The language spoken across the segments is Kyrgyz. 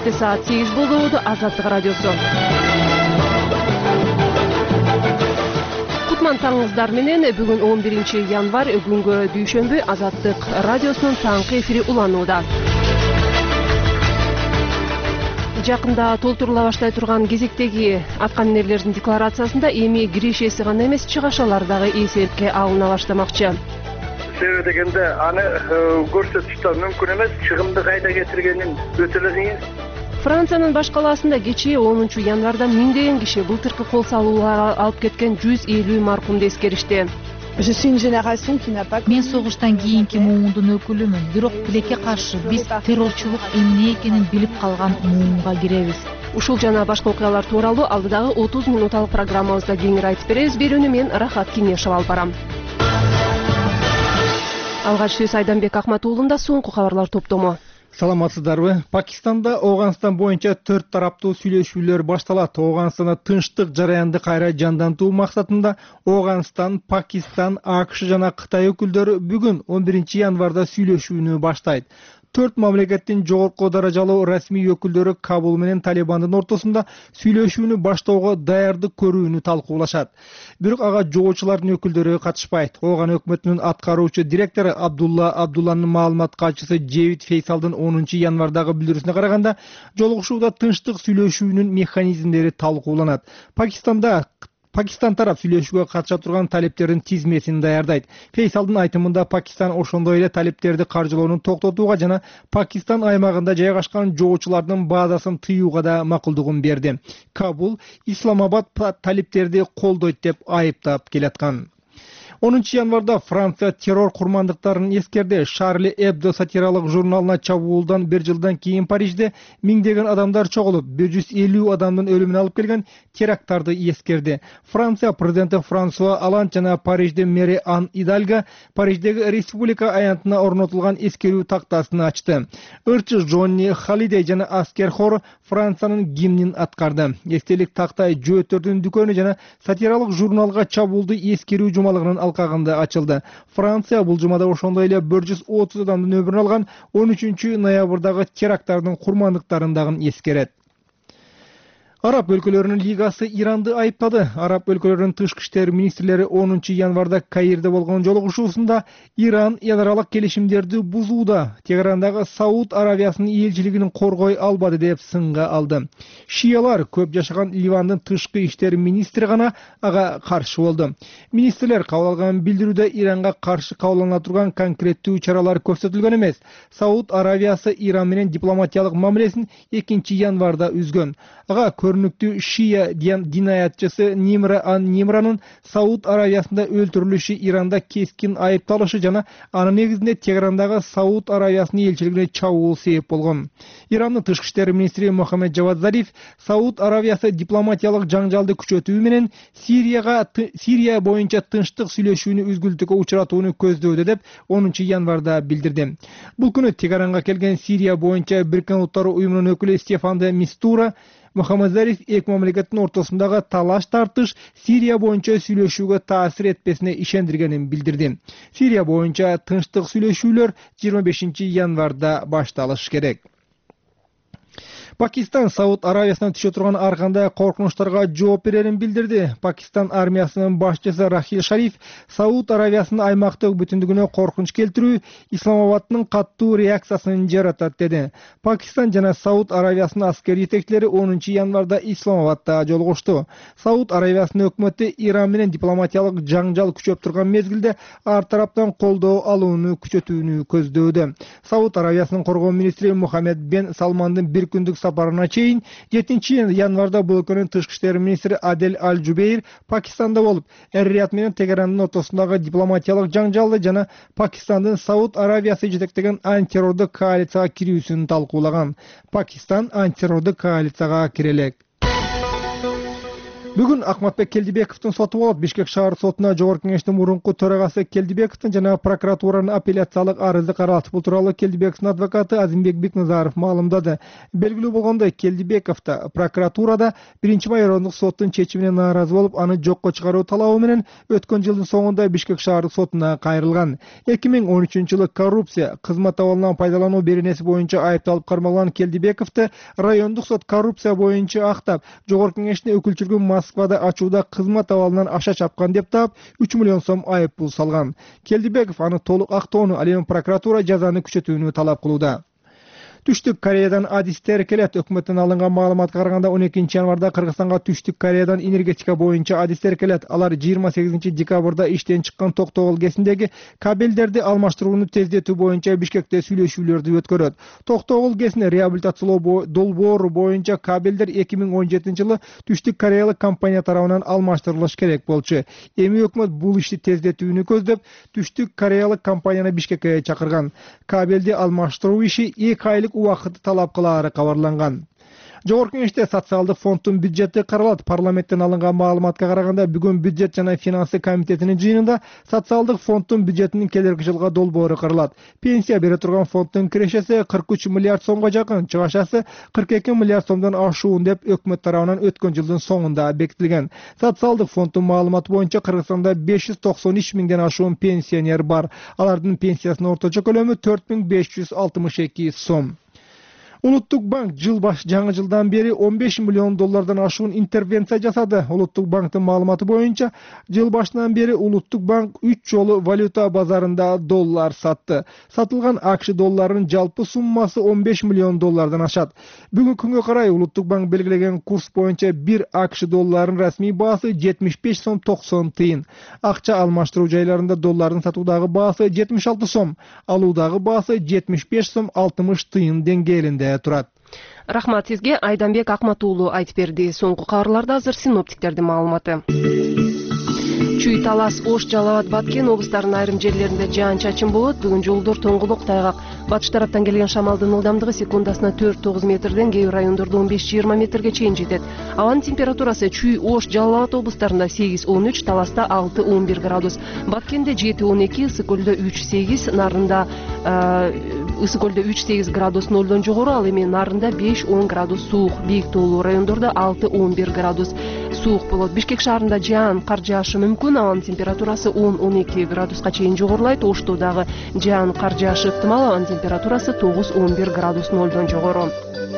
Кечте саат 8 болууда. Азаттык радиосу. Кутман таңыңыздар менен. Бүгүн 11 январь, күнгө дүйшөмбү. Азаттык радиосунун таңкы эфири уланууда. Жакында толтурула баштай турган кезектеги аткаминерлердин декларациясында эми кирешеси гана эмес, чыгашалар дагы эсепке алына баштамакчы. Себеби дегенде аны көрсөтүштө мүмкүн эмес, чыгымды кайда кетиргенин өтө эле кыйын. Франциянын баш калаасында кечээ 10 январда миңдеген киши былтыркы кол салууларга алып кеткен 150 маркумду эскеришти. Мен согуштан кийинки муундун өкүлүмүн, бирок тилекке каршы биз террорчулук эмне экенин билип калган муунга киребиз. Ушул жана башка окуялар тууралуу алдыдагы 30 минутталык программабызда кеңири айтып беребиз. Берүүнү мен Рахат Кеңешова алып барам. Алгач сөз Айданбек Акматуулунда, соңку кабарлар топтому. Саламатсыздарбы? Пакистанда Ооганстан боюнча 4 тараптуу сүйлөшүүлөр башталат. Ооганстанда тынчтык жараянды кайра жандантуу максатында Ооганстан, Пакистан, АКШ жана Кытай өкүлдөрү бүгүн 11 январда сүйлөшүүнү баштайт. 4 мамлекеттин жогорку даражалуу расмий өкүлдөрү Кабул менен Талибандын ортосунда сүйлөшүүнү баштоого даярдык көрүүнү талкуулашат. Бирок ага жоочулардын өкүлдөрү катышпайт. Ооган өкмөтүнүн аткаруучу директору Абдулланын маалымат катчысы Джейвид Фейсалдын 10 январдагы билдирүүсүнө караганда, жолугушууда тынчтык сүйлөшүүнүн механизмдери талкууланат. Пакистан тарап сүйлөшүүгө катыша турган талептердин тизмесин даярдайт. Фейсалдын айтымында Пакистан ошондой эле талептерди каржылоону токтотууга жана Пакистан аймагында жайгашкан жоочулардын базасын тыюуга да макулдугун берди. Кабул Исламабад талептерди колдойт деп айыптап келаткан. 10 январда Франция террор курмандыктарын эскерди. Шарли Эбдо сатиралык журналына чабуулдан 1 жылдан кийин Парижде миңдеген адамдар чогулуп, 150 адамдын өлүмүнө алып келген теракттарды эскерди. Франция президенти Франсуа Оланд жана Парижде мэри Ан Идальго Париждеги республика аянтына орнотулган эскерүү тактасын ачты. Ырчы Джонни Халидей жана аскер хору Франциянын гимнин аткарды. Эстелик тактай жөөттөрдүн дүкөнү жана сатиралык журналга чабуулду эскерүү жумалыгынын алкагында ачылды. Франция бул жумада ошондой эле 130 адамдын өмүрүн алган 13 ноябрдагы теракттардын курмандыктарын дагы эскерет. Араб өлкөлөрүнүн лигасы Иранды айыптады. Араб өлкөлөрүнүн тышкы иштер министрлери 10 январда Каирде болгон жолугушуусунда Иран ядралык келишимдерди бузууда, Тегерандагы Сауд Аравиясынын элчилигин коргой албады деп сынга алды. Шиялар көп жашаган Ливандын тышкы иштер министри гана ага каршы болду. Министрлер кабыл алган билдирүүдө Иранга каршы кабылдана турган конкреттүү чаралар көрсөтүлгөн эмес. Сауд Аравиясы Иран менен дипломатиялык мамилесин 2 январда үзгөн. Ага көрүнүктүү шия динаятчысы Нимра Ан Нимранын Сауд Аравиясында өлтүрүлүшү Иранда кескин айыпталышы жана анын негизинде Тегерандагы Сауд Аравиясынын элчилигине чабуул себеп болгон. Ирандын тышкы иштер министри Мохаммед Джавад Зариф Сауд Аравиясы дипломатиялык жаңжалды күчөтүү менен Сирия боюнча тынчтык сүйлөшүүнү үзгүлтүккө учуратууну көздөөдө деп 10 январда билдирди. Бул күнү Тегеранга келген Сирия боюнча Бириккен Улуттар уюмунун өкүлү Стефан де Мистура Мохаммед Зариф эки мамлекеттин ортосундагы талаш-тартыш Сирия боюнча сүйлөшүүгө таасир этпесине ишендиргенин билдирди. Сирия боюнча тынчтык сүйлөшүүлөр 25 январда башталышы керек. Пакистан Сауд Аравиясынан түшө турган ар кандай коркунучтарга жооп берерин билдирди. Пакистан армиясынын башчысы Рахил Шариф Сауд Аравиясынын аймактык бүтүндүгүнө коркунуч келтирүү Исламабадтын каттуу реакциясын жаратат деди. Пакистан жана Сауд Аравиясынын аскер жетекчилери 10 январда Исламабадта жолугушту. Сауд Аравиясынын өкмөтү Иран менен дипломатиялык жаңжал күчөп турган мезгилде ар тараптан колдоо алууну күчөтүүнү көздөөдө. Сауд Аравиясынын коргоо министри Мухаммед бен Салмандын бир күндүк сапарына чейин 7 январда бул өлкөнүн тышкы иштер министри Адель Аль-Жубейр Пакистанда болуп, Эр-Рияд менен Тегерандын ортосундагы дипломатиялык жаңжалды жана Пакистандын Сауд Аравиясы жетектеген антитеррордук коалицияга кирүүсүн талкуулаган. Пакистан антитеррордук коалицияга кире элек. Бүгүн Акматбек Келдибековдун соту болот. Бишкек шаар сотуна Жогорку Кеңештин мурунку төрагасы Келдибековдун жана прокуратуранын апелляциялык арызы каралат. Бул тууралуу Келдибековдун адвокаты Азимбек Бикназаров маалымдады. Белгилүү болгондой, Келдибеков да прокуратурада 1-май райондук соттун чечимине нааразы болуп, аны жокко чыгаруу талабы менен өткөн жылдын соңунда Бишкек шаардык сотуна кайрылган. 2013-жылы коррупция, кызмат абалынан пайдалануу беренеси боюнча айыпталып кармалган Келдибековду райондук сот коррупция боюнча актап, Жогорку Кеңештин өкүлчүлүгүн Москвада ачууда кызмат абалынан акча чапкан деп таап 3 миллион сом айып пул салган. Келдибеков аны толук актоону, ал эми прокуратура жазаны күчөтүүнү талап кылууда. Түштүк Кореядан адистер келет. Өкмөттөн алынган маалыматка караганда 12-январда Кыргызстанга Түштүк Кореядан энергетика боюнча адистер келет. Алар 28-декабрда иштен чыккан Токтогул ГЭСиндеги кабелдерди алмаштырууну тездетүү боюнча Бишкекте сүйлөшүүлөрдү өткөрөт. Токтогул ГЭСине реабилитациялоо долбоору боюнча кабелдер 2017-жылы Түштүк Кореялык компания тарабынан алмаштырылыш керек болчу. Эми өкмөт бул ишти тездетүүнү көздөп, Түштүк Кореялык компанияны Бишкекке чакырган. Кабелди алмаштыруу иши 2 айлык убакытты талап кылаары кабарланган. Жогорку Кеңеште социалдык фонддун бюджети каралат. Парламенттен алынган маалыматка караганда бүгүн бюджет жана финансы комитетинин жыйынында социалдык фонддун бюджетинин келерки жылга долбоору каралат. Пенсия бере турган фонддун кирешеси 43 миллиард сомго жакын, чыгашасы 42 миллиард сомдон ашуун деп өкмөт тарабынан өткөн жылдын соңунда бекитилген. Социалдык фонддун маалыматы боюнча Кыргызстанда 593 миңден ашуун пенсионер бар. Алардын пенсиясынын орточо көлөмү 4562 сом. Улуттук банк жаңы жылдан бери 15 миллион доллардан ашуун интервенция жасады. Улуттук банктын маалыматы боюнча, жыл башынан бери Улуттук банк 3 жолу валюта базарында доллар сатты. Сатылган АКШ долларынын жалпы суммасы 15 миллион доллардан ашат. Бүгүнкү күнгө карай Улуттук банк белгилеген курс боюнча 1 АКШ долларынын расмий баасы 75 сом 90 тыйын. Акча алмаштыруу жайларында доллардын сатуудагы баасы 76 сом, алуудагы баасы 75 сом 60 тыйын деңгээлинде турат. Рахмат сизге. Айданбек Акмат уулу айтып берди. Соңку кабарларда азыр синоптиктердин маалыматы. Чүй, Талас, Ош, Жалал абад, Баткен облустарынын айрым жерлеринде жаан-чачын болот. Бүгүн жолдор тоңгулук, тайгак. Батыш тараптан келген шамалдын ылдамдыгы секундасына 4-9 метрден, кээ бир райондордо 15-20 метрге чейин жетет. Абанын температурасы Чүй, Ош, Жалал абад облустарында 8-13, Таласта 6-11 градус, Баткенде 7-12, Ысык көлдө 3-8, Нарында Ысык көлдө 3-8 градус нолдон жогору, ал эми Нарында 5-10 градус суук, бийик тоолуу райондордо 6-11 градус суук болот. Бишкек шаарында жаан, кар жаашы мүмкүн. Абанын температурасы 10-12 градуска чейин жогорулайт. Ошто дагы жаан, кар жаашы ыктымал. Абанын температурасы 9-11 градус нолдон жогору.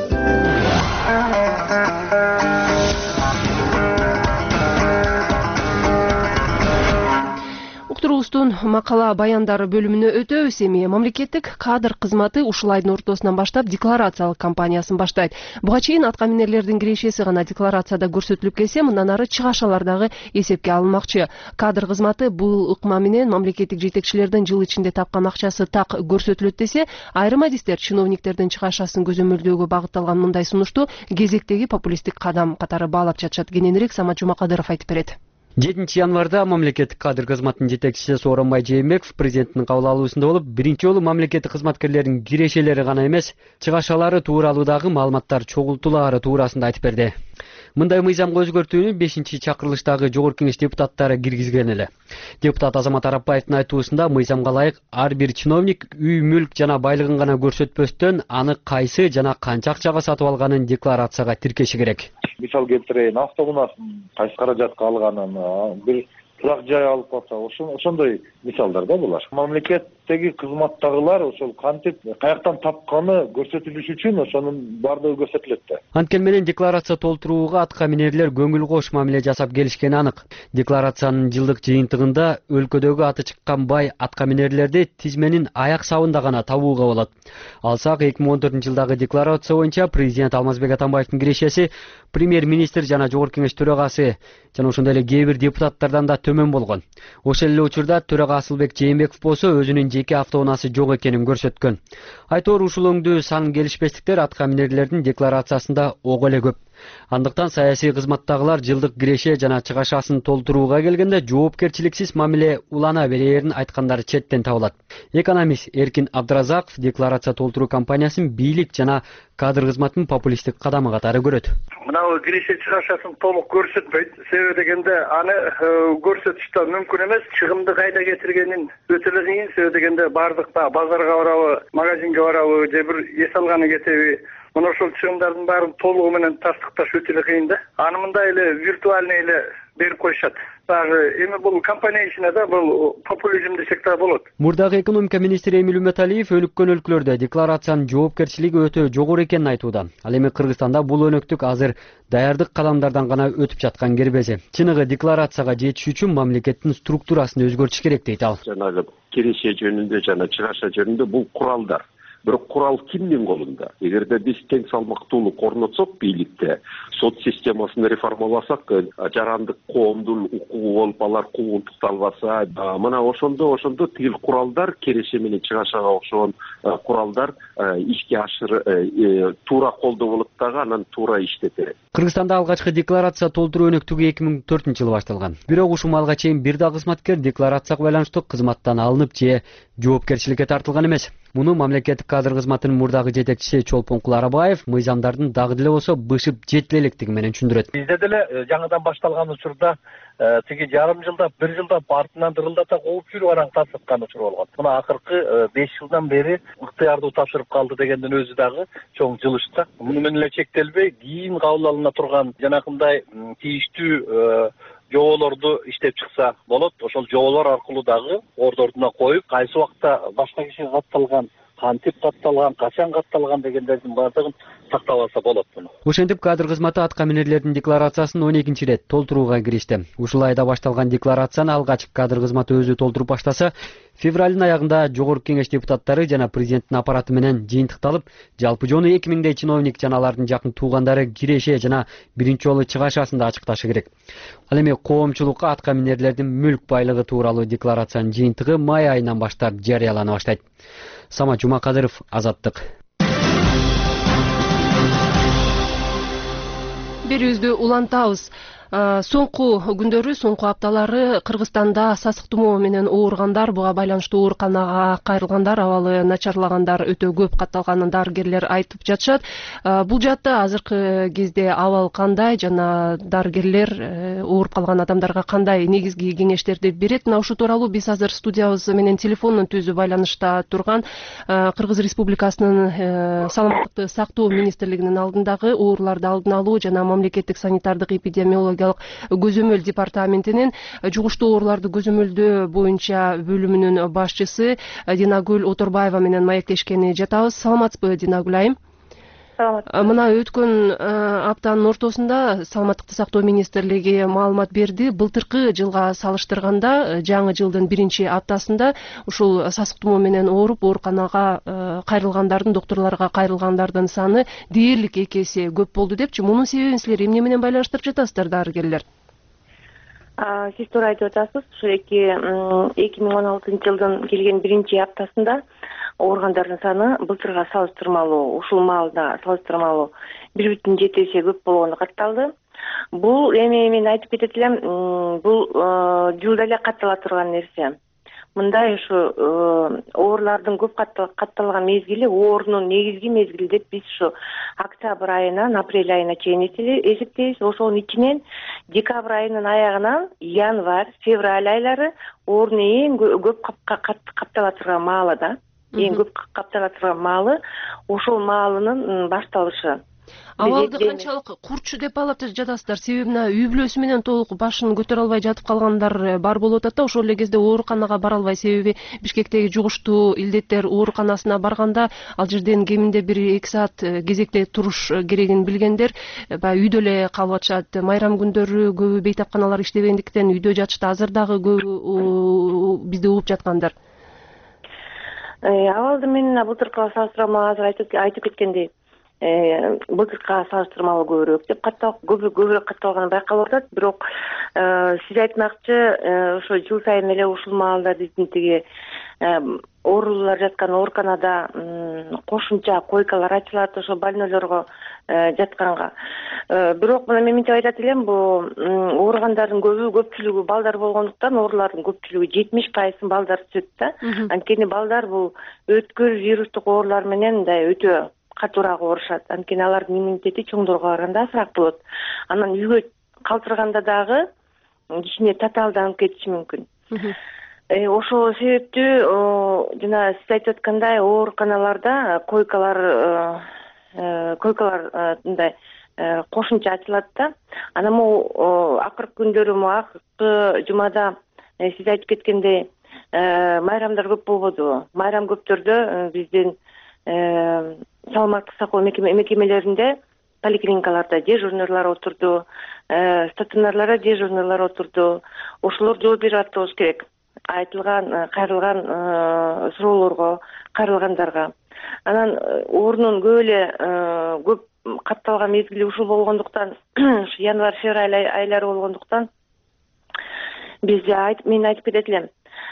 Уктуруубуздун макала баяндары бөлүмүнө өтөбүз. Эми мамлекеттик кадр кызматы ушул айдын ортосунан баштап декларациялык кампаниясын баштайт. Буга чейин аткаминерлердин кирешеси гана декларацияда көрсөтүлүп келсе, мындан ары чыгашалар дагы эсепке алынмакчы. Кадр кызматы бул ыкма менен мамлекеттик жетекчилердин жыл ичинде тапкан акчасы так көрсөтүлөт десе, айрым адистер чиновниктердин чыгашасын көзөмөлдөөгө багытталган мындай сунушту кезектеги популисттик кадам катары баалап жатышат. Кененирээк Самат Жумакадыров айтып берет. 7-январда мамлекеттик кадр кызматынын жетекчиси Сооронбай Жээнбеков президенттин кабыл алуусунда болуп, биринчи жолу мамлекеттик кызматкерлердин кирешелери гана эмес, чыгашалары тууралуудагы маалыматтар чогултулаары туурасында айтып берди. Мындай мыйзамга өзгөртүүнү 5-чакырылыштагы Жогорку Кеңеш депутаттары киргизген эле. Депутат Азамат Арапбаевдин айтуусунда мыйзамга ылайык ар бир чиновник үй мүлк жана байлыгын гана көрсөтпөстөн аны кайсы жана канча акчага сатып алганын декларацияга тиркеши керек. Мисал келтирейин, автоунаасын кайсы каражатка алганын, бир турак жай алып калса, ошондой мисалдар да булар. Мамлекеттеги кызматтагылар ошол кантип каяктан тапканы көрсөтүлүш үчүн ошонун бардыгы көрсөтүлөт да. Анткени менен декларация толтурууга аткаминерлер көңүл кош мамиле жасап келишкени анык. Декларациянын жылдык жыйынтыгында өлкөдөгү аты чыккан бай аткаминерлерди тизменин аяк сабында гана табууга болот. Алсак 2014-жылдагы декларация боюнча президент Алмазбек Атамбаевдин кирешеси премьер-министр жана Жогорку Кеңеш төрагасы жана ошондой эле кээ бир депутаттардан да төмөн болгон. Ошол эле учурда төрага Асылбек Жээнбеков болсо өзүнүн жеке автоунаасы жок экенин көрсөткөн. Айтор ушул өңдүү сан келишпестиктер аткаминерлердин декларациясында ого эле көп. Андыктан саясий кызматтагылар жылдык киреше жана чыгашасын толтурууга келгенде жоопкерчиликсиз мамиле улана берээрин айткандары четтен табылат. Экономист Эркин Абдыразаков декларация толтуруу кампаниясын бийлик жана кадр кызматынын популисттик кадамы катары көрөт. Мынау киреше чыгашасын толук көрсөтпөйт. Себеби дегенде аны көрсөтүш да мүмкүн эмес. Чыгымды кайда кетиргенин өтө эле кыйын. Себеби дегенде бардык базарга барабы, магазинге барабы, же бир эс алганы кетеби. Мына ошол чыгымдардын баарын толугу менен тастыкташ өтө эле кыйын да. Аны мындай эле виртуальный эле берип коюшат. Эми бул компания ичинде да бул популизм десек да болот. Мурдагы экономика министри Эмиль Үмөталиев өнүккөн өлкөлөрдө декларациянын жоопкерчилиги өтө жогору экенин айтууда. Ал эми Кыргызстанда бул өнөктүк азыр даярдык кадамдардан гана өтүп жаткан кербези. Чыныгы декларацияга жетиш үчүн мамлекеттин структурасын өзгөртүш керек дейт ал. Жанагы киреше жөнүндө жана чыгаша жөнүндө бул куралдар. Бирок курал кимдин колунда? Эгерде биз тең салмактуулук орнотсок бийликте, сот системасын реформаласак, жарандык коомдун укугу болуп алар куугунтукталбаса, мына ошондо тигил куралдар киреше менен чыгашага окшогон куралдар ишке туура колдоо болот дагы, анан туура иштете. Кыргызстанда алгачкы декларация толтуруу өнөктүгү 2004-жылы башталган. Бирок ушул малга чейин бир да кызматкер декларацияга байланыштуу кызматтан алынып же жоопкерчиликке тартылган эмес. Муну мамлекеттик кадр кызматынын мурдагы жетекчиси Чолпон Куларабаев мыйзамдардын дагы деле болсо бышып жетиле электиги менен түшүндүрөт. Бизде деле жаңыдан башталган учурда тиги жарым жылда, бир жылда артынан дырылдата кууп жүрүп анан тапшырткан учур болгон. Мына акыркы 5 жылдан бери ыктыярдуу тапшырып калды дегендин өзү дагы чоң жылыш да. Муну менен эле чектелбей, кийин кабыл алына турган жанакындай тийиштүү жоболорду иштеп чыкса болот. Ошол жоболор аркылуу дагы ордордуна коюп, кайсы убакта башка киши катталган, кантип катталган, качан катталган дегендердин баардыгын тактап алса болот муну. Ошентип кадр кызматы аткаминерлердин декларациясын 12-ирет толтурууга киришти. Ушул айда башталган декларацияны алгач кадр кызматы өзү толтуруп баштаса, февралдын аягында жогорку кеңеш депутаттары жана президенттин аппараты менен жыйынтыкталып, жалпы жону 2000 чиновник жана алардын жакын туугандары киреше жана биринчи жолу чыгашасын да ачыкташы керек. Ал эми коомчулукка аткаминерлердин мүлк байлыгы тууралуу декларациянын жыйынтыгы май айынан баштап жарыялана баштайт. Самат Жумакадыров, Азаттык. Берүүбүздү улантабыз. Соңку күндөрү, соңку апталары Кыргызстанда сасык тумоо менен ооругандар, буга байланыштуу ооруканага кайрылгандар, абалы начарлагандар өтө көп катталганын дарыгерлер айтып жатышат. Бул жаатта азыркы кезде абал кандай жана дарыгерлер ооруп калган адамдарга кандай негизги кеңештерди берет? Мына ушул тууралуу биз азыр студиябыз менен телефондон түзүү байланышта турган Кыргыз Республикасынын саламаттыкты сактоо министрлигинин алдындагы ооруларды алдын алуу жана мамлекеттик санитардык эпидемиология көзөмөл департаментинин жугуштуу ооруларды көзөмөлдөө боюнча бөлүмүнүн башчысы Динагүл Оторбаева менен маектешкени жатабыз. Саламатсызбы, Динагүл айым? Мына өткөн аптанын ортосунда саламаттыкты сактоо министрлиги маалымат берди. Былтыркы жылга салыштырганда жаңы жылдын биринчи аптасында ушул сасык тумоо менен ооруп ооруканага кайрылгандардын, доктурларга кайрылгандардын саны дээрлик 2 эсе көп болду депчи. Мунун себебин силер эмне менен байланыштырып жатасыздар, дарыгерлер? Сиз туура айтып атасыз. Ушул 2016 жылдын келген биринчи аптасында ооругандардын саны былтырга салыштырмалуу, ушул маалда салыштырмалуу 1,7 эсе көп болгону катталды. Бул эми мен айтып кетет элем, бул жылда эле каттала турган нерсе. Мындай ушу оорулардын көп катталган мезгили, оорунун негизги мезгили деп биз ушу октябрь айынан апрель айына чейин эсептейбиз. Ошонун ичинен декабрь айынын аягынан январь, февраль айлары оорунун эң көп каптала турган маалы да. Эң көп каптала турган маалы ошол маалынын башталышы. Абалды канчалык курчу деп алып жатасыздар? Себеби үй бүлөсү менен толук башын көтөрө албай жатып калгандар бар болуп атат да. Ошол эле кезде ооруканага бара албай, себеби Бишкектеги жугуштуу илдеттер ооруканасына барганда ал жерден кеминде 1-2 саат кезекте туруш керегин билгендер баягы үйдө эле калып атышат. Майрам күндөрү көбү бейтапканалар иштебегендиктен үйдө жатышты. Азыр дагы көбү бизди угуп жаткандар. Абалды мен былтыркыга салыштырмалуу азыр айтып кеткендей, былтыркыга салыштырмалуу көбүрөөк деп көбүрөөк катталганы байкалып атат. Бирок сиз айтмакчы, ошо жыл сайын эле ушул маалда биздин тиги оорулуулар жаткан ооруканада кошумча койкалар ачылат. Ошо больнойлорго жатканга. Бирок мына мен мынтип айтат элем, бул ооругандардын көпчүлүгү балдар болгондуктан оорулардын көпчүлүгү 70% балдар түшөт да. Анткени балдар бул өткөр вирустук оорулар менен мындай өтө катуураак оорушат. Анткени алардын иммунитети чоңдорго караганда азыраак болот. Анан үйгө калтырганда дагы кичине татаалданып кетиши мүмкүн. Ошол себептүү жана сиз айтып аткандай ооруканаларда койкалар мындай кошумча ачылат да. Анан могу акыркы күндөрү, акыркы жумада сиз айтып кеткендей майрамдар көп болбодубу? Майрам көптөрдө биздин саламаттык сактоо мекемелеринде, поликлиникаларда дежурныйлар отурду, стационарларда дежурныйлар отурду. Ошолор жооп берип атты болуш керек. Айтылган, кайрылган суроолорго, кайрылгандарга. Анан оорунун көп катталган мезгили ушул болгондуктан, ушу январь-февраль айлары болгондуктан мен айтып кетет элем.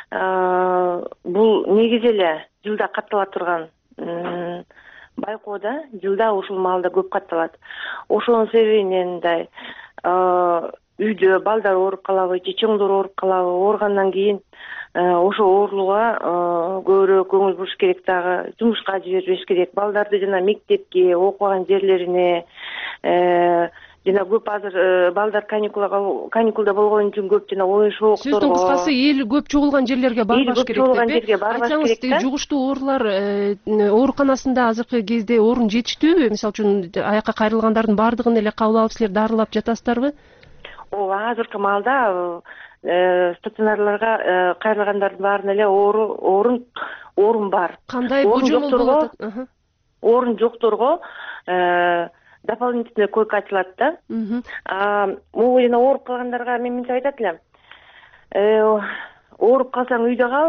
Бул негизи эле жылда каттала турган байкоо да, жылда ушул маалда көп катталат. Ошонун себебинен мындай үйдө балдар ооруп калабы, же чоңдор ооруп калабы, ооругандан кийин ошо оорулууга көбүрөөк көңүл буруш керек, дагы жумушка жибербеш керек. Балдарды жана мектепке, окуган жерлерине жана көп азыр балдар каникулда болгон үчүн көп жана оюн шоокторго. Сөздүн кыскасы эл көп чогулган жерлерге барбаш керек деп. Айтсаңыз, жугуштуу оорулар ооруканасында азыркы кезде орун жетиштүүбү? Мисалы үчүн аякка кайрылгандардын баардыгын эле кабыл алып силер дарылап жатасыздарбы? Ооба, азыркы маалда стационарларга кайрылгандардын баарына эле орун бар. Кандай божомол болуп атат? Орун жокторго дополнительный койка ачылат да. Могу жана ооруп калгандарга мен мынтип айтат элем. Ооруп калсаң үйдө кал,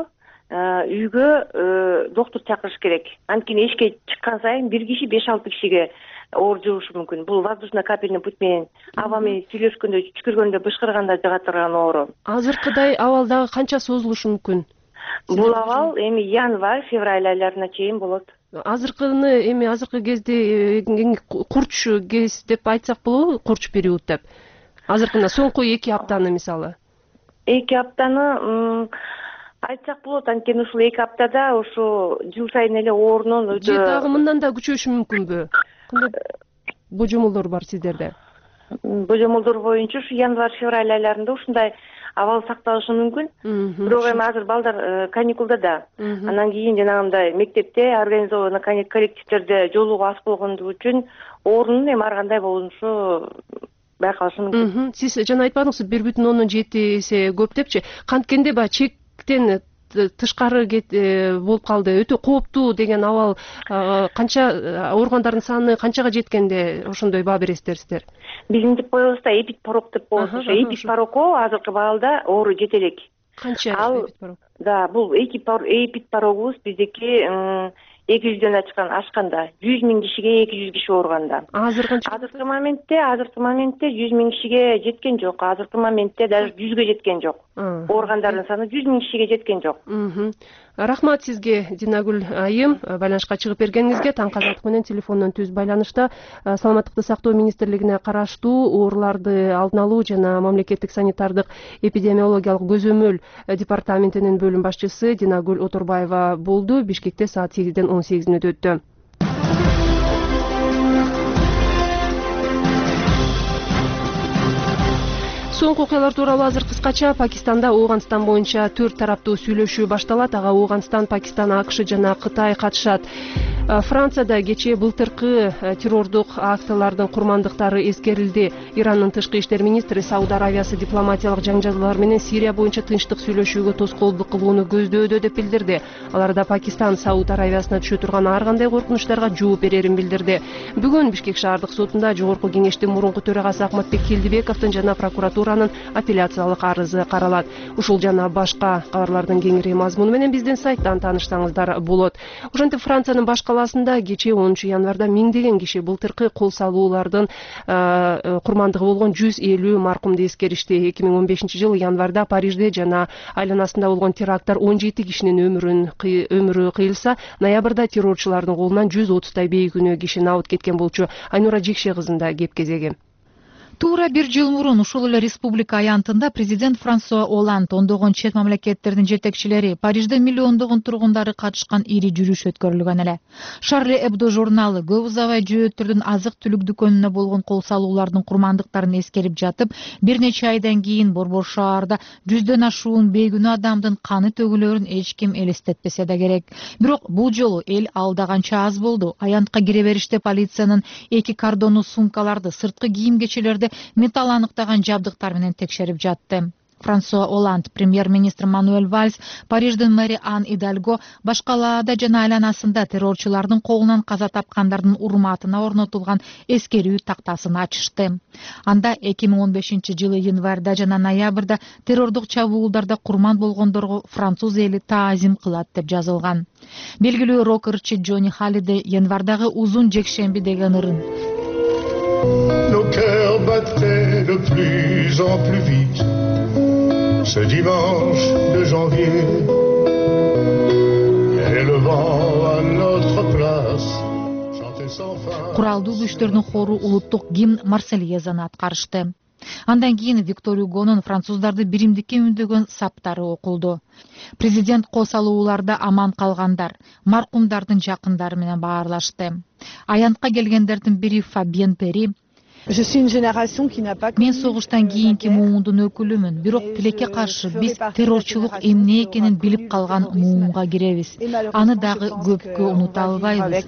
үйгө доктур чакырыш керек. Анткени эшикке чыккан сайын бир киши 5-6 кишиге оор жугушу мүмкүн. Бул воздушно-капельный путь менен аба менен сүйлөшкөндө, түшкүргөндө, бышкырганда жыга турган оору. Азыркыдай абал дагы канча созулушу мүмкүн? Бул абал эми январь-февраль айларына чейин болот. Азыркы кезде курч кез деп айтсак болобу, курч период деп. Азыркына соңку 2 аптаны мисалы. 2 аптаны айтсак болот, анткени ушул 2 аптада ушу жыл сайын эле оорунун өтө. Же дагы мындан да күчөшү мүмкүнбү? Кандай божомолдор бар сиздерде? Божомолдор боюнча ушу январь-февраль айларында ушундай абал сакталышы мүмкүн. Бирок эми азыр балдар каникулда да. Андан кийин жанагындай мектепте, организованный коллективдерде жолугуу аз болгондугу үчүн оорунун эми ар кандай болушу байкалышы мүмкүн. Сиз жана айтпадыңызбы 1,7 эсе көп депчи? Канткенде баягы чектен тышкары болуп калды, өтө кооптуу деген абал канча ооругандардын саны канчага жеткенде ошондой баа бересиздер сиздер? Биз мынтип коебуз да, эпидпорок деп коебуз. Ошо эпидпорокко азыркы баалда оору жете элек. Канча эпидпорок? Да, бул эпидпорогубуз биздики 200дөн ашканда, 100 000 кишиге 200 киши ооруганда. Азыркы моментте 100 000 кишиге жеткен жок. Азыркы моментте даже 100ге жеткен жок. Ооругандардын саны 100 000 кишиге жеткен жок. Рахмат сизге, Динагүл айым, байланышка чыгып бергениңизге. Таң Азаттык менен телефондон түз байланышта Саламаттыкты сактоо министрлигине караштуу ооруларды алдын алуу жана мамлекеттик санитардык эпидемиологиялык көзөмөл департаментинин бөлүм башчысы Динагүл Оторбаева болду. Бишкекте саат 8-ден 18 мүнөт өттү. Соңку окуялар тууралуу азыр кыскача. Пакистанда Ооганстан боюнча 4 тараптуу сүйлөшүү башталат. Ага Ооганстан, Пакистан, АКШ жана Кытай катышат. Францияда кечээ былтыркы террордук актылардын курмандыктары эскерилди. Ирандын тышкы иштер министри Сауд Аравиясы дипломатиялык жаңжалуулар менен Сирия боюнча тынчтык сүйлөшүүгө тоскоолдук кылууну көздөөдө деп билдирди. Аларда Пакистан Сауд Аравиясына түшө турган ар кандай коркунучтарга жооп берерин билдирди. Бүгүн Бишкек шаардык сотунда Жогорку кеңештин мурунку төрагасы Акматбек Келдибековдун жана прокуратуранын апелляциялык арызы каралат. Ушул жана башка кабарлардын кеңири мазмуну менен биздин сайттан таанышсаңыздар болот. Ошентип Франциянын баш талаасында кечээ 10 январда миңдеген киши былтыркы кол салуулардын курмандыгы болгон 150 маркумду эскеришти. 2015-жылы январда Парижде жана айланасында болгон теракттар 17 кишинин өмүрү кыйылса, ноябрда террорчулардын колунан 130 бейкүнөө киши набыт кеткен болчу. Айнура Жекше кызында кеп кезеги. Туура 1 жыл мурун ушул эле республика аянтында президент Франсуа Оланд ондогон чет мамлекеттердин жетекчилери, Парижде миллиондогон тургундары катышкан ири жүрүш өткөрүлгөн эле. Шарли Эбдо журналы көп узабай жөөттөрдүн азык-түлүк дүкөнүнө болгон кол салуулардын курмандыктарын эскерип жатып, бир нече айдан кийин Борбор шаарда 100дөн ашуун бейкүнөө адамдын каны төгүлөрүн эч ким элестетпесе да керек. Бирок бул жолу эл алдаганча аз болду. Аянтка кире бериште полициянын 2 кордону сумкаларды, сырткы кийим кечелерди металл аныктаган жабдыктар менен текшерип жатты. Франсуа Оланд, премьер-министр Мануэль Вальс, Париждин мэри Ан Идальго башкалаада жана айланасында террорчулардын колунан каза тапкандардын урматына орнотулган эскерүү тактасын ачышты. Анда 2015-жылы январда жана ноябрда террордук чабуулдарда курман болгондорго француз эли таазим кылат деп жазылган. Белгилүү рокерчи Джонни Халлидей январдагы узун жекшемби деген ырын. Nos cœurs battaient de plus en plus vite ce dimanche de janvier et le vent à notre place chantait sans fin. Куралдуу күчтөрдүн хору улуттук гимн Марсельезаны аткарышты. Андан кийин Виктор Югонун француздарды биримдикке үндөгөн саптары окулду. Президент кол салууларда аман калгандар, маркумдардын жакындары менен баарлашты. Аянтка келгендердин бири Фабиен Пери: Мен согуштан кийинки муундун өкүлүмүн, бирок тилекке каршы биз террорчулук эмне экенин билип калган муунга киребиз. Аны дагы көпкө унута албайбыз.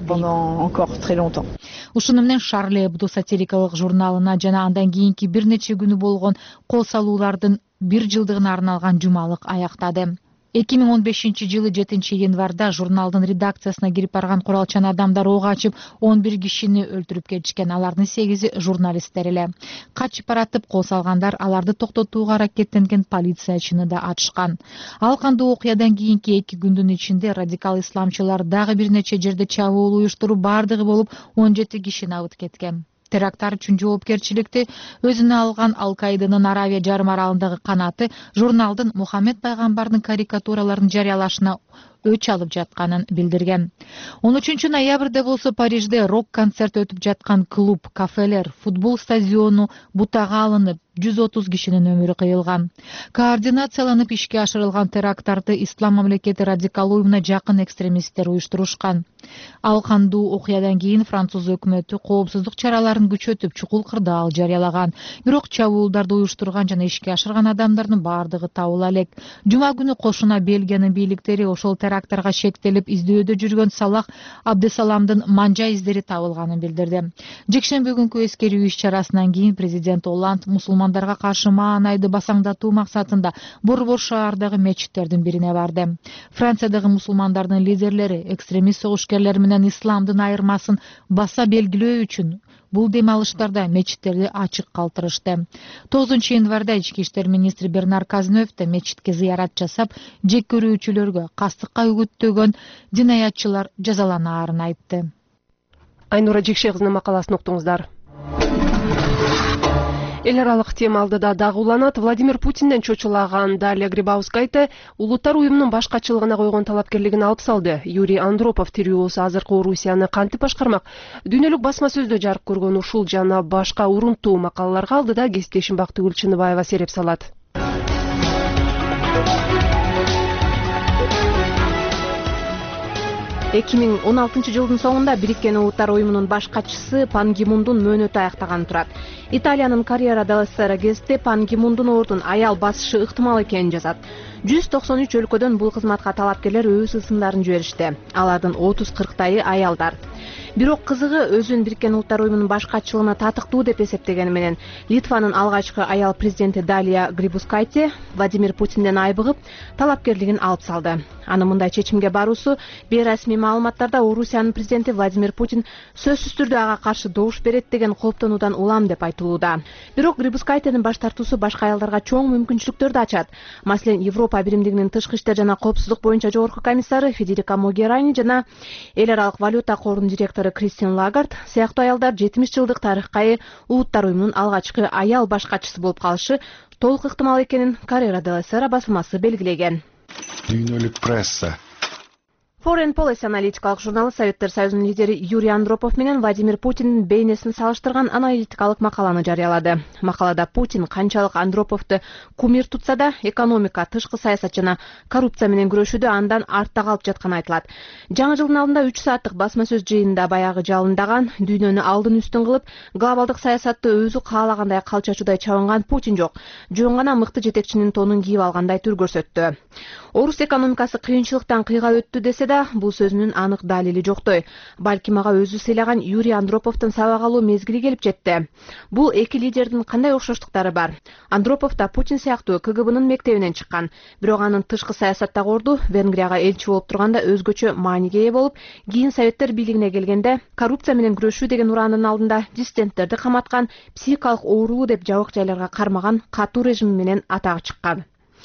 Ушуну менен Шарли Эбдо сатирикалык журналына жана андан кийинки бир нече күнү болгон кол салуулардын 1 жылдыгына арналган жумалык аяктады. 2015-жылы 7 январда журналдын редакциясына кирип барган куралчан адамдар ок ачып 11 кишини өлтүрүп кетишкен. Алардын 8-и журналисттер эле. Качып баратып кол салгандар аларды токтотууга аракеттенген полициячыны да атышкан. Ал кандуу окуядан кийинки 2 күндүн ичинде радикал исламчылар дагы бир нече жерде чабуул уюштуруп, бардыгы болуп 17 киши набыт кеткен. Теракттар үчүн жоопкерчиликти өзүнө алган Ал-Каиданын Аравия жарым аралындагы канаты журналдын Мухаммед пайгамбардын карикатураларын жарыялашына өч алып жатканын билдирген. 13 ноябрда болсо Парижде рок-концерт өтүп жаткан клуб, кафелер, футбол стадиону бутага алынып, 130 кишинин өмүрү кыйылган. Координацияланып ишке ашырылган теракттарды Ислам мамлекети радикал уюмуна жакын экстремисттер уюштурушкан. Ал кандуу окуядан кийин француз өкмөтү коопсуздук чараларын күчөтүп, чукул кырдаал жарыялаган. Бирок чабуулдарды уюштурган жана ишке ашырган адамдардын бардыгы табыла элек. Жума күнү кошуна Бельгиянын бийликтери ошол теракттарга шектелип издөөдө жүргөн Салах Абдесаламдын манжа издери табылганын билдирди. Жекшемби күнкү эскерүү иш-чарасынан кийин президент Оланд мусулмандарга каршы маанайды басаңдатуу максатында Борбор шаардагы мечиттердин бирине барды. Франциядагы мусулмандардын лидерлери экстремист согушкерлер менен исламдын айырмасын баса белгилөө үчүн бул дем алыштарда мечиттерди ачык калтырышты. 9 январда ички иштер министри Бернар Казнөв да мечитке зыярат жасап, жек көрүүчүлөргө кастыкка үгүттөгөн динаятчылар жазаланаарын айтты. Айнура Жекше кызынын макаласын уктуңуздар. Эл аралык тема алдыда дагы уланат. Владимир Путинден чочулаган Дарья Грибаускайте улуттар уюмунун баш катчылыгына койгон талапкерлигин алып салды. Юрий Андропов тирүү болсо азыркы Орусияны кантип башкармак? Дүйнөлүк басма сөздө жарык көргөн ушул жана башка урунтуу макалаларга алдыда кесиптешим Бактыгүл Чыныбаева сереп салат. 2016-жылдын соңунда Бириккен Улуттар уюмунун баш катчысы Пан Ги Мундун мөөнөтү аяктаганы турат. Италиянын Карьера делла Sera гезити Пан Ги Мундун ордун аял басышы ыктымал экенин жазат. 193 өлкөдөн бул кызматка талапкерлер өз ысымдарын жиберишти. Алардын 30-40тайы аялдар. Бирок кызыгы өзүн Бириккен Улуттар Уюмунун баш катчылыгына татыктуу деп эсептегени менен Литванын алгачкы аял президенти Далия Грибускайте Владимир Путинден айбыгып, талапкерлигин алып салды. Анын мындай чечимге баруусу бейрасмий маалыматтарда Орусиянын президенти Владимир Путин сөзсүз түрдө ага каршы добуш берет деген кооптонуудан улам деп айтылууда. Бирок Грибускайтенин баш тартуусу башка аялдарга чоң мүмкүнчүлүктөрдү ачат. Маселен, Европа Биримдигинин тышкы иштер жана коопсуздук боюнча жогорку комиссары Федерика Могерани жана Эл аралык валюта корунун директору Кристин Лагард сыяктуу аялдар 70 жылдык тарыхка Улуттар Уюмунун алгачкы аял баш катчысы болуп калышы толук ыктымал экенин Corriere della Sera басылмасы белгилеген. Дүйнөлүк пресса. Foreign Policy аналитикалык журналы Советтер Союзунун лидери Юрий Андропов менен Владимир Путиндин бейнесин салыштырган аналитикалык макаланы жарыялады. Макалада Путин канчалык Андроповду кумир тутса да, экономика, тышкы саясат жана коррупция менен күрөшүүдө андан артта калып жатканы айтылат. Жаңы жылдын алдында 3 сааттык басма сөз жыйынында баягы жалындаган, дүйнөнү алдын үстүн кылып, глобалдык саясатты өзү каалагандай калчачуудай чабынган Путин жок. Жөн гана мыкты жетекчинин тонун кийип алгандай түр көрсөттү. Орус экономикасы кыйынчылыктан кыйга өттү десе да, бул сөзүнүн анык далили жоктой. Балким ага өзү сыйлаган Юрий Андроповдун сабак алуу мезгили келип жетти. Бул эки лидердин кандай окшоштуктары бар? Андропов да Путин сыяктуу КГБнын мектебинен чыккан. Бирок анын тышкы саясаттагы орду Венгрияга элчи болуп турганда өзгөчө мааниге ээ болуп, кийин Советтер бийлигине келгенде коррупция менен күрөшүү деген ураандын алдында диссиденттерди каматкан, психикалык ооруу деп жабык жайларга кармаган катуу режим менен атагы чыккан.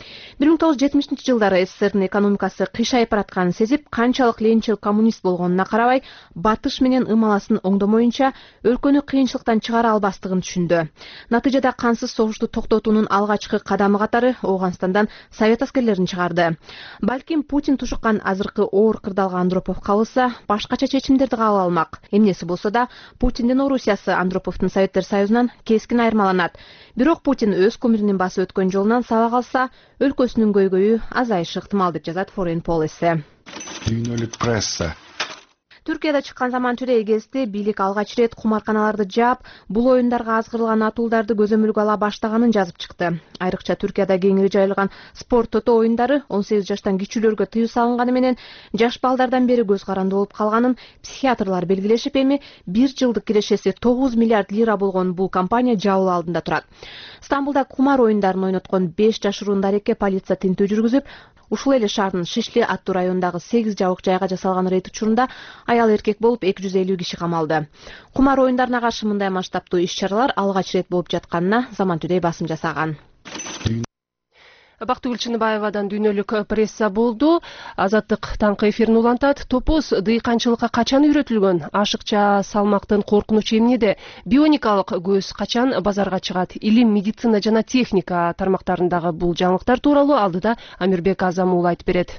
1970-жылдары СССРдин экономикасы кыйшайып баратканын сезип, канчалык ленинчил коммунист болгонуна карабай, батыш менен ымаласын оңдомоюнча өлкөнү кыйынчылыктан чыгара албастыгын түшүндү. Натыйжада кансыз согушту токтотуунун алгачкы кадамы катары Ооганстандан совет аскерлерин чыгарды. Балким Путин тушуккан азыркы оор кырдаалга Андропов калыса, башкача чечимдерди кабыл алмак. Эмнеси болсо да, Путиндин Орусиясы Андроповдун Советтер Союзунан кескин айырмаланат. Бирок Путин өз кумиринин басып өткөн жолунан сабак алса, өлкөсүнүн көйгөйү азайышы ыктымал деп жазат Foreign Policy. Дүйнөлүк пресса. Түркияда чыккан заманча эгесте бийлик алгач ирет кумарканаларды жаап, бул оюндарга азгырылган атуулдарды көзөмөлгө ала баштаганын жазып чыкты. Айрыкча Түркияда кеңири жайылган спорт тото оюндары 18 жаштан кичүүлөргө тыюу салынганы менен жаш балдардан бери көз каранды болуп калганын психиатрлар белгилешип, эми 1 жылдык кирешеси 9 миллиард лира болгон бул компания жабылуу алдында турат. Стамбулда кумар оюндарын ойноткон 5 жашыруун дарекке полиция тинтүү жүргүзүп, ушул эле шаардын Шишли аттуу районундагы 8 жабык жайга жасалган рейд учурунда аял эркек болуп 250 киши камалды. Кумар оюндарына каршы мындай масштабтуу иш-чаралар алгач рет болуп жатканына Zaman Today басым жасаган. Бактыгүл Чыныбаевадан дүйнөлүк пресса болду. Азаттык таңкы эфирин улантат. Топоз дыйканчылыкка качан үйрөтүлгөн? Ашыкча салмактын коркунучу эмнеде? Бионикалык көз качан базарга чыгат? Илим, медицина жана техника тармактарындагы бул жаңылыктар тууралуу алдыда Амирбек Азам уулу айтып берет.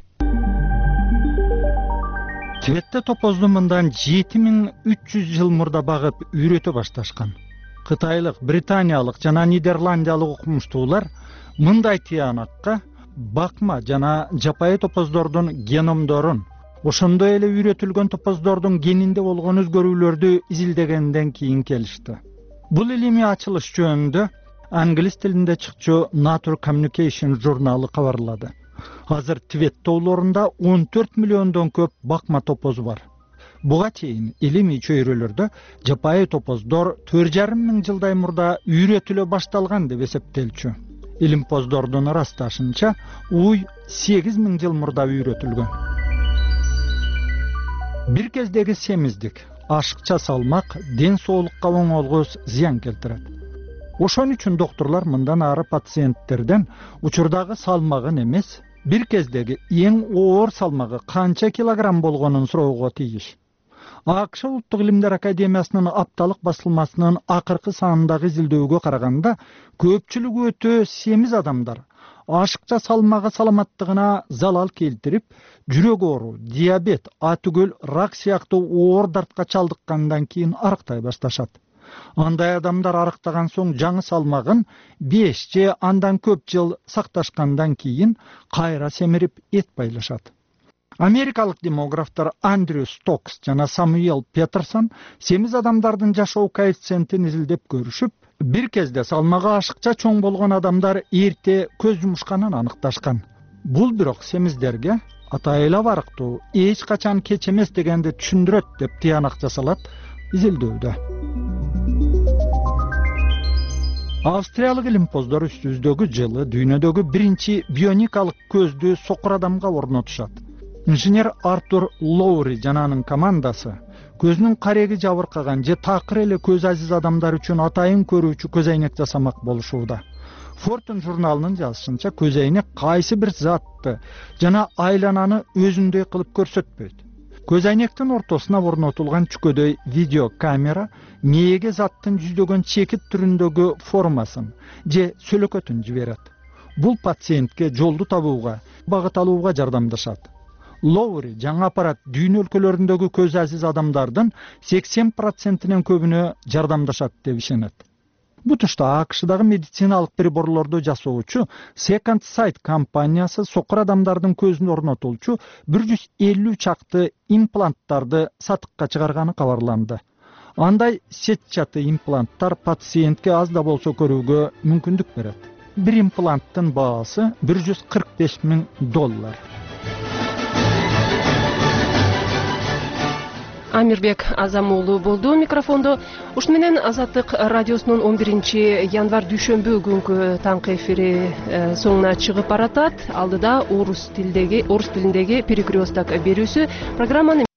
Тибетте топозду мындан 7300 жыл мурда багып үйрөтө башташкан. Кытайлык, британиялык жана нидерландиялык окумуштуулар мындай тыянакка бакма жана жапайы топоздордун геномдорун, ошондой эле үйрөтүлгөн топоздордун генинде болгон өзгөрүүлөрдү изилдегенден кийин келишти. Бул илимий ачылыш жөнүндө англис тилинде чыкчу Nature Communication журналы кабарлады. Азыр Тибет тоолорунда 14 миллиондон көп бакма топоз бар. Буга чейин илимий чөйрөлөрдө жапайы топоздор 4,5 миң жылдай мурда үйрөтүлө башталган деп эсептелчү. Илимпоздордун ырасташынча уй 8 миң жыл мурда үйрөтүлгөн. Бир кездеги семиздик, ашыкча салмак ден соолукка оңолгус зыян келтирет. Ошон үчүн доктурлар мындан ары пациенттерден учурдагы салмагын эмес, бир кездеги эң оор салмагы канча килограмм болгонун суроого тийиш. АКШ Улуттук илимдер академиясынын апталык басылмасынын акыркы санындагы изилдөөгө караганда, көпчүлүгү өтө семиз адамдар ашыкча салмагы саламаттыгына залал келтирип, жүрөк оору, диабет, атүгөл, рак сыяктуу оор дартка чалдыккандан кийин арыктай башташат. Андай адамдар арыктаган соң жаңы салмагын 5 же андан көп жыл сакташкандан кийин кайра семирип эт байлашат. Америкалык демографтар Андрю Стокс жана Самуэл Петерсон семиз адамдардын жашоо коэффициентин изилдеп көрүшүп, бир кезде салмагы ашыкча чоң болгон адамдар эрте көз жумушканын аныкташкан. Бул бирок семиздерге атайла барыктуу, эч качан кеч эмес дегенди түшүндүрөт деп тыянак жасалат изилдөөдө. Австриялык илимпоздор үстүбүздөгү жылы дүйнөдөгү биринчи бионикалык көздү сокур адамга орнотушат. Инженер Артур Лоури жана анын командасы көзүнүн кареги жабыркаган же такыр эле көз азиз адамдар үчүн атайын көрүүчү көз айнек жасамак болушууда. Fortune журналынын жазышынча көз айнек кайсы бир затты жана айлананы өзүндөй кылып көрсөтпөйт. Көз айнектин ортосуна орнотулган чүкөдөй видео камера мээге заттын жүздөгөн чекит түрүндөгү формасын же сөлөкөтүн жиберет. Бул пациентке жолду табууга, багыт алууга жардамдашат. Лоури жаңы аппарат дүйнө өлкөлөрүндөгү көз азиз адамдардын 80%-нен көбүнө жардамдашат деп ишенет. Бу тушта АКШдагы медициналык приборлорду жасоочу Second Sight компаниясы сокур адамдардын көзүнө орнотулчу 150 чакты импланттарды сатыкка чыгарганы кабарланды. Андай сетчаты импланттар пациентке аз да болсо көрүүгө мүмкүндүк берет. Бир импланттын баасы $145,000. Амирбек Азам уулу болду микрофондо. Ушуну менен Азаттык радиосунун 11-январь дүйшөмбү күнгү таңкы эфири соңуна чыгып баратат. Алдыда орус тилиндеги перекресток берүүсү программаны